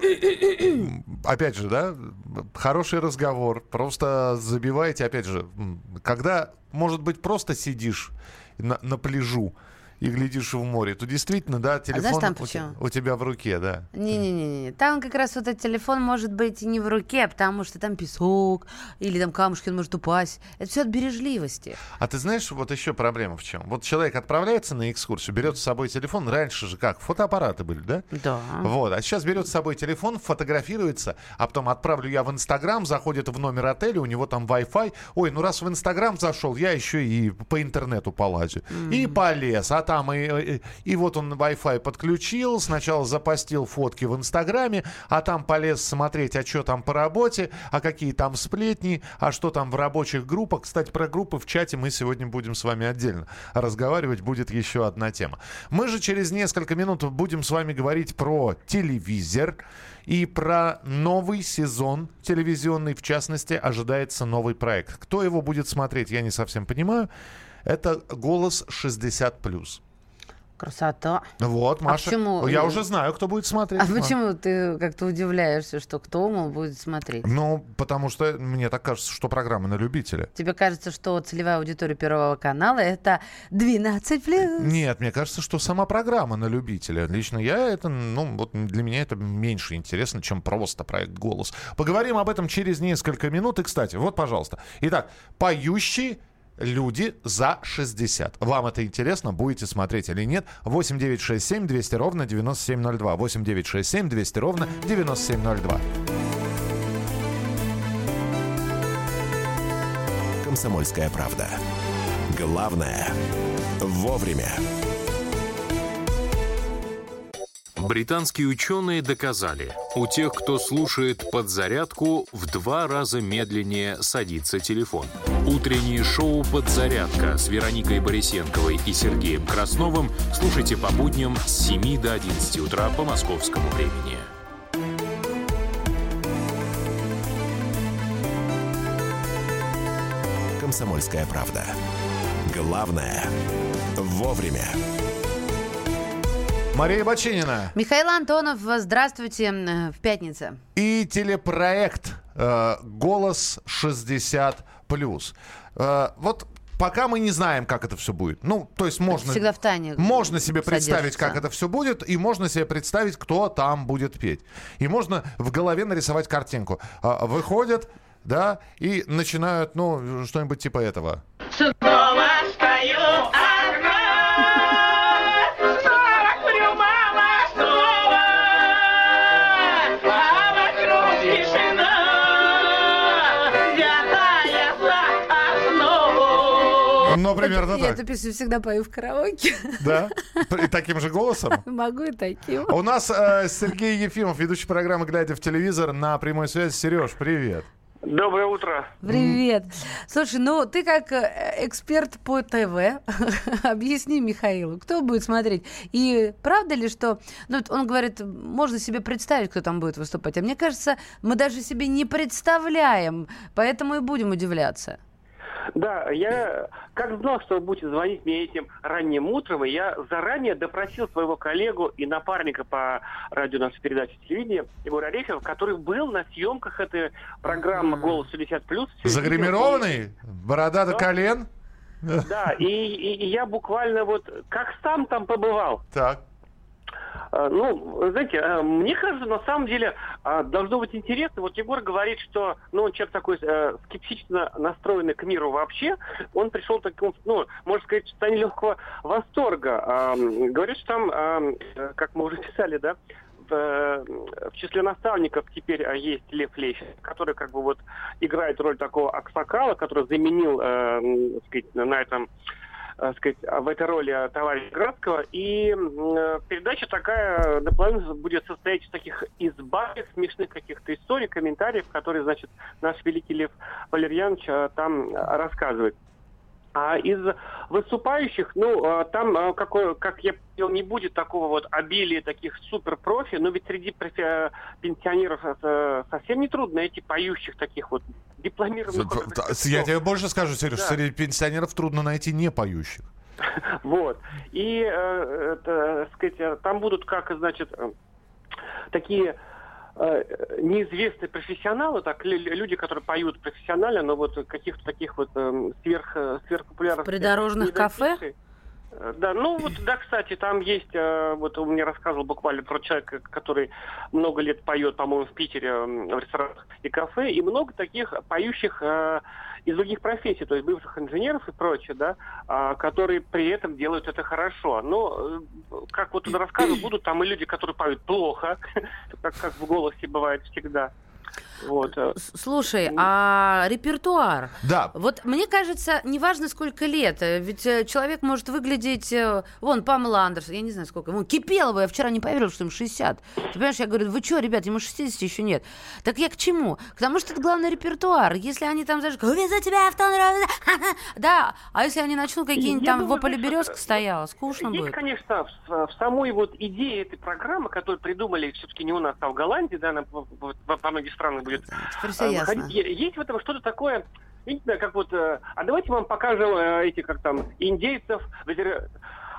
Опять же, да, хороший разговор. Просто забивайте, опять же, когда, может быть, просто сидишь на, на пляжу и глядишь в море, то действительно, да, телефон а у, те, у тебя в руке, да. Не-не-не, там как раз вот этот телефон может быть и не в руке, потому что там песок, или там камушки, он может упасть. Это все от бережливости. А ты знаешь, вот еще проблема в чем? Вот человек отправляется на экскурсию, берет с собой телефон, раньше же как, фотоаппараты были, да? Да. Вот, а сейчас берет с собой телефон, фотографируется, а потом отправлю я в Инстаграм, заходит в номер отеля, у него там Wi-Fi. Ой, ну раз в Инстаграм зашел, я еще и по интернету полазю. Mm-hmm. И полез, а там и, и, и вот он Wi-Fi подключил, сначала запостил фотки в Инстаграме, а там полез смотреть, а что там по работе, а какие там сплетни, а что там в рабочих группах. Кстати, про группы в чате мы сегодня будем с вами отдельно разговаривать, будет еще одна тема. Мы же через несколько минут будем с вами говорить про телевизор и про новый сезон телевизионный, в частности, ожидается новый проект. Кто его будет смотреть, я не совсем понимаю. Это «Голос шестьдесят плюс». Красота. Вот, Маша. А почему? Я уже знаю, кто будет смотреть. А почему ты как-то удивляешься, что кто, мол, будет смотреть? Ну, потому что мне так кажется, что программа на любителя. Тебе кажется, что целевая аудитория Первого канала — это двенадцать плюс? Нет, мне кажется, что сама программа на любителя. Лично я это, ну, вот для меня это меньше интересно, чем просто проект «Голос». Поговорим об этом через несколько минут. И, кстати, вот, пожалуйста. Итак, поющий люди за шестьдесят. Вам это интересно? Будете смотреть или нет? восемь девятьсот шестьдесят семь двести ровно девяносто семь ноль два. восемь девятьсот шестьдесят семь двести ровно девяносто семь ноль два. «Комсомольская правда». Главное – вовремя. Британские ученые доказали, у тех, кто слушает «Подзарядку», в два раза медленнее садится телефон. Утреннее шоу «Подзарядка» с Вероникой Борисенковой и Сергеем Красновым слушайте по будням с семи до одиннадцати утра по московскому времени. «Комсомольская правда». Главное – вовремя. Мария Баченина. Михаил Антонов, здравствуйте в пятницу. И телепроект э, «Голос шестьдесят плюс». Э, вот пока мы не знаем, как это все будет. Ну, то есть можно... Всегда в тайне. Можно себе представить, как это все будет, и можно себе представить, кто там будет петь. И можно в голове нарисовать картинку. Э, выходят, да, и начинают, ну, что-нибудь типа этого. Снова стою одна. Ну, примерно я так. Я эту песню всегда пою в караоке. Да? И таким же голосом? Могу и таким. У нас э, Сергей Ефимов, ведущий программы «Глядя в телевизор», на прямой связи. Сереж, привет. Доброе утро. Привет. Слушай, ну ты как эксперт по ТВ, объясни Михаилу, кто будет смотреть. И правда ли, что... Ну, он говорит, можно себе представить, кто там будет выступать. А мне кажется, мы даже себе не представляем, поэтому и будем удивляться. Да, я как знал, что вы будете звонить мне этим ранним утром, и я заранее допросил своего коллегу и напарника по радио нашей передачи телевидения Егора Орехова, который был на съемках этой программы «Голос шестьдесят плюс». Загримированный? Борода до колен? Да, и, и, и я буквально вот как сам там побывал. Так. Ну, знаете, мне кажется, на самом деле должно быть интересно. Вот Егор говорит, что, ну, он человек такой э, скептично настроенный к миру вообще. Он пришел к такому, ну, можно сказать, в состоянии легкого восторга. Э, говорит, что там, э, как мы уже писали, да, в, в числе наставников теперь есть Лев Лещин, который как бы вот играет роль такого аксакала, который заменил, э, так сказать, на этом... сказать, в этой роли товарища Градского. И э, передача такая наполовину будет состоять из таких избавок, смешных каких-то историй, комментариев, которые, значит, наш великий Лев Валерьянович э, там рассказывает. А из выступающих, ну, э, там, э, какой, как я понял, не будет такого вот обилия таких суперпрофи, но ведь среди профи- пенсионеров э, совсем не трудно найти поющих таких вот дипломированных... Я тебе больше скажу, Сереж, да. Среди пенсионеров трудно найти не поющих. Вот. И, э, это, сказать, там будут, как, значит, такие э, неизвестные профессионалы, так, люди, которые поют профессионально, но вот каких-то таких вот э, сверх, сверхпопулярных... В придорожных кафе? Да, ну вот, да, кстати, там есть, э, вот он мне рассказывал буквально про человека, который много лет поет, по-моему, в Питере э, в ресторанах и кафе, и много таких поющих э, из других профессий, то есть бывших инженеров и прочее, да, э, которые при этом делают это хорошо. Но, э, как вот он рассказывал, будут там и люди, которые поют плохо, как, как в «Голосе» бывает всегда. Вот. Слушай, а репертуар? Да. Вот мне кажется, неважно сколько лет, ведь человек может выглядеть, вон, Памела Андерсон, я не знаю сколько, вон, Кипелова, я вчера не поверила, что ему шестьдесят. Ты понимаешь, я говорю, вы что, ребят, ему шестидесяти еще нет. Так я к чему? К тому, что это главный репертуар. Если они там зажгут, увезу тебя в тон, да, а если они начнут какие-нибудь там «Во поле березка стояла», скучно есть, будет. Есть, конечно, в, в самой вот идее этой программы, которую придумали все-таки не у нас, а в Голландии, да, она во многих странах будет выходить. Есть в этом что-то такое, видите, как вот, а давайте мы вам покажем эти, как там, индейцев,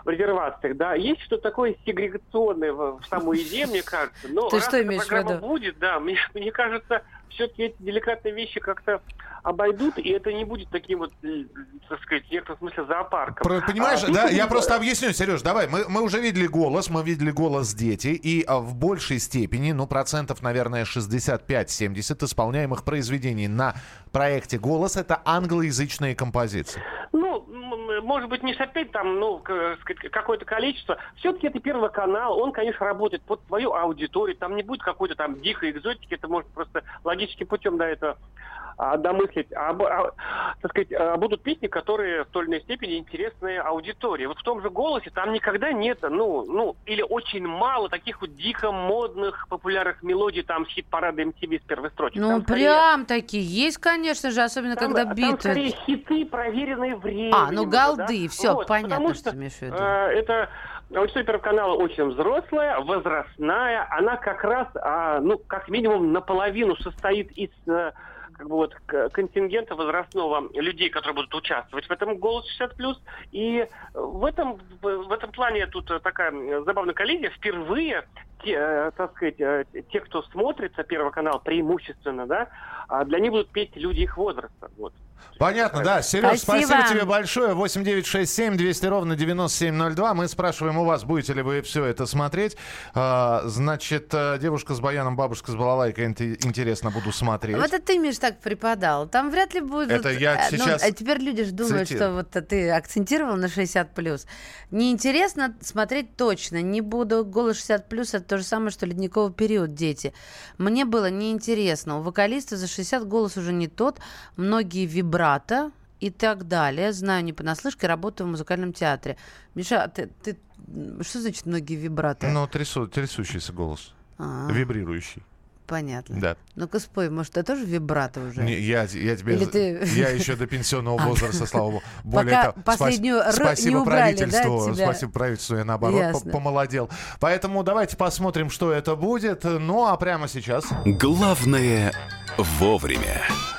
в резервациях, да, есть что-то такое сегрегационное в, в самой идее, мне кажется. Но Ты раз что эта имеешь в программа виду? будет, да, мне, мне кажется, все-таки эти деликатные вещи как-то обойдут, и это не будет таким вот, так сказать, в некотором смысле зоопарком. Про- Понимаешь, А, да, тут я будет- просто объясню, Сереж, давай, мы, мы уже видели «Голос», мы видели «Голос дети», и а, в большей степени, ну, процентов, наверное, шестьдесят пять - семьдесят исполняемых произведений на проекте «Голос» — это англоязычные композиции. Ну, м- может быть, не шестьдесят пять, там, ну, к- сказать, какое-то количество. Все-таки это Первый канал, он, конечно, работает под твою аудиторию, там не будет какой-то там дикой экзотики, это может просто логическим путем, да, это а, домыслить. А, б- а, так сказать, а, будут песни, которые в той или иной степени интересны аудитории. Вот в том же «Голосе» там никогда нет, ну, ну, или очень мало таких вот дико модных, популярных мелодий, там, с хит-парада эм ти ви с первой строчки. Ну, Там скорее- прям такие есть, конечно же, особенно там, когда там бит. скорее хиты, проверенные временем. А, ну, да? голды, все, Вот, понятно, потому что ты имеешь в виду. э, это аудитория Первого канала очень взрослая, возрастная. Она как раз, а, ну, как минимум, наполовину состоит из э, как бы вот к- контингента возрастного людей, которые будут участвовать в этом «Голос шестьдесят плюс». И в этом, в, в этом плане тут такая забавная коллизия. Впервые те, э, так сказать, э, те, кто смотрится Первый канал преимущественно, да, а для них будут петь люди их возраста. Вот. Понятно, да. Сереж, Спасибо. спасибо тебе большое. восемь девятьсот шестьдесят семь двести ровно девяносто семь ноль два. Мы спрашиваем у вас, будете ли вы все это смотреть. А, значит, э, девушка с баяном, бабушка с балалайкой. Инте- Интересно, буду смотреть. Вот это ты, Миш, так преподал. Там вряд ли будет... Это я э, ну, сейчас а теперь люди же думают, цитирую. что вот ты акцентировал на шестьдесят плюс. Неинтересно смотреть точно. Не буду. «Голос шестьдесят плюс» — это то же самое, что «Ледниковый период», дети. Мне было неинтересно. У вокалиста за шестьдесят голос уже не тот. Многие вибрато и так далее. Знаю не понаслышке, работаю в музыкальном театре. Миша, ты, ты... что значит многие вибрато? Ну, трясу- трясущийся голос. А. Вибрирующий. Понятно. Да. Ну-ка спой, может, ты тоже вибрато уже? Не, я, я тебе... Или ты- Я еще до пенсионного А. возраста, слава богу. Более Пока того, последнюю спас- «р» спасибо не убрали, да, правительству. от тебя? Спасибо правительству, я наоборот по- Ясно. помолодел. Поэтому давайте посмотрим, что это будет. Ну, а прямо сейчас... Главное вовремя.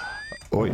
Ой.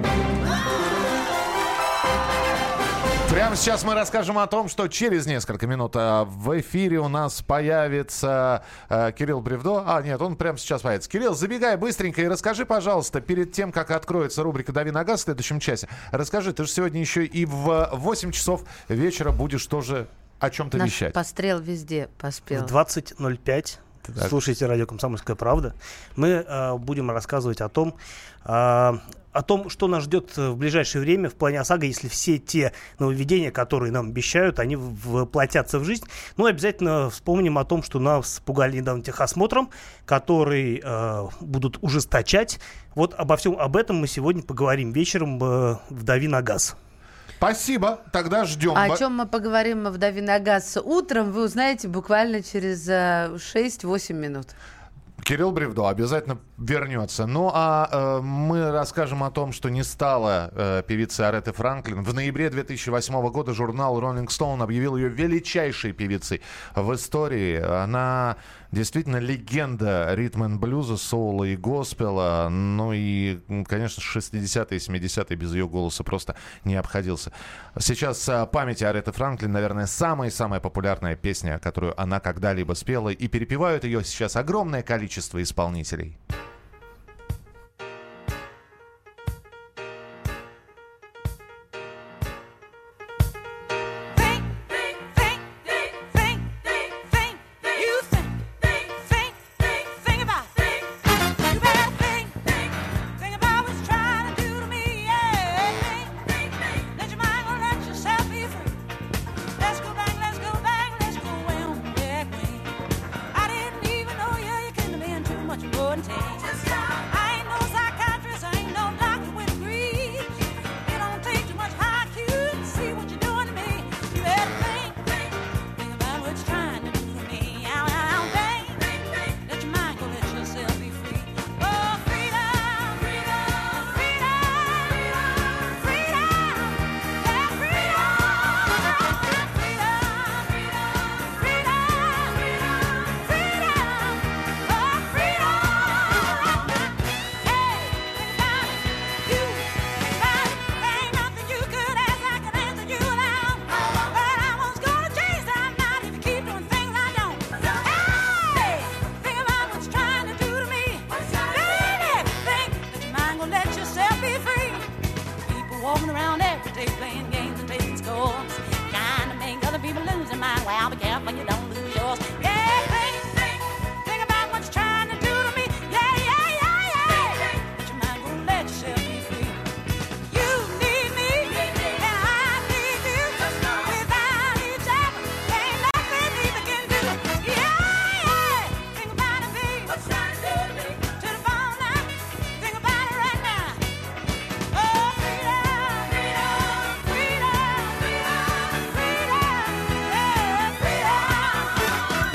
Прямо сейчас мы расскажем о том, что через несколько минут а, в эфире у нас появится а, Кирилл Бревдо. А, нет, он прямо сейчас появится. Кирилл, забегай быстренько и расскажи, пожалуйста, перед тем, как откроется рубрика «Дави на газ» в следующем часе, расскажи, ты же сегодня еще и в восемь часов вечера будешь тоже о чем-то Наш вещать. пострел везде поспел. В двадцать ноль пять Так. слушайте радио «Комсомольская правда». Мы э, будем рассказывать о том, э, о том, что нас ждет в ближайшее время в плане ОСАГО, если все те нововведения, которые нам обещают, они воплотятся в жизнь. Ну и обязательно вспомним о том, что нас пугали недавно техосмотром, который э, будут ужесточать. Вот обо всем об этом мы сегодня поговорим вечером э, в «Дави на газ». Спасибо, тогда ждем. А о чем мы поговорим в «Дави на газ» утром, вы узнаете буквально через э, шесть-восемь минут. Кирилл Бревдо обязательно вернется. Ну, а э, мы расскажем о том, что не стало э, певицы Ареты Франклин. В ноябре две тысячи восьмого года журнал Rolling Stone объявил ее величайшей певицей в истории. Она действительно легенда ритм-н-блюза, соула и госпела. Ну и, конечно, шестидесятые и семидесятые без ее голоса просто не обходился. Сейчас о памяти Ареты Франклин, наверное, самая-самая популярная песня, которую она когда-либо спела. И перепевают ее сейчас огромное количество исполнителей. life when you don't lose yours. Yeah, think, think, think about what you're trying to do to me. Yeah, yeah, yeah, yeah. But your mind won't let yourself be free. You need me, and I need you. Without each other, ain't nothing either can do. Yeah, yeah. Think about it, babe. What you trying to do to me? To the phone now. Think about it right now. Oh, freedom, freedom, freedom, freedom, freedom, yeah, freedom,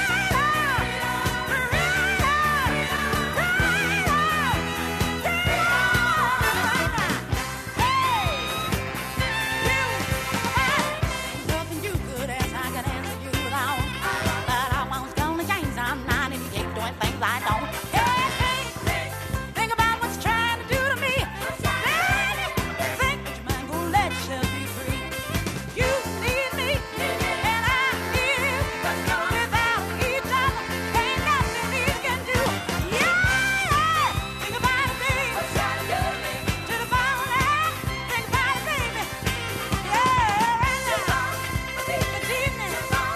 nothing you could ask, I could answer you without. But I was gonna change, I'm not, and you keep doing things I don't. Yeah, think, think, think about what you're trying to do to me. Baby, think that your mind gonna let yourself be free. You need me, and I need you. Without each other, ain't nothing we can do. Yeah, yeah. Think about it, baby. What you trying to do to me? To the bone now. Think about it, baby. Yeah, right now. This evening.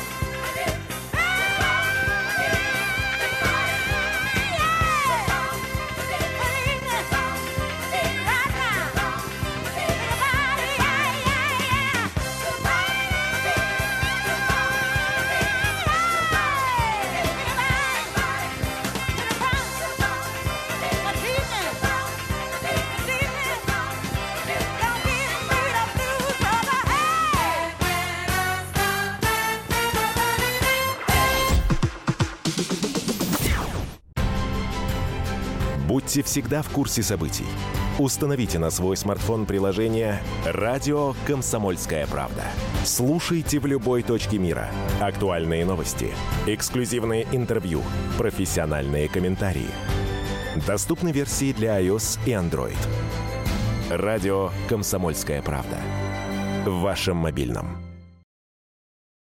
Будьте всегда в курсе событий. Установите на свой смартфон приложение «Радио Комсомольская правда». Слушайте в любой точке мира. Актуальные новости, эксклюзивные интервью, профессиональные комментарии. Доступны версии для iOS и Android. «Радио Комсомольская правда». В вашем мобильном.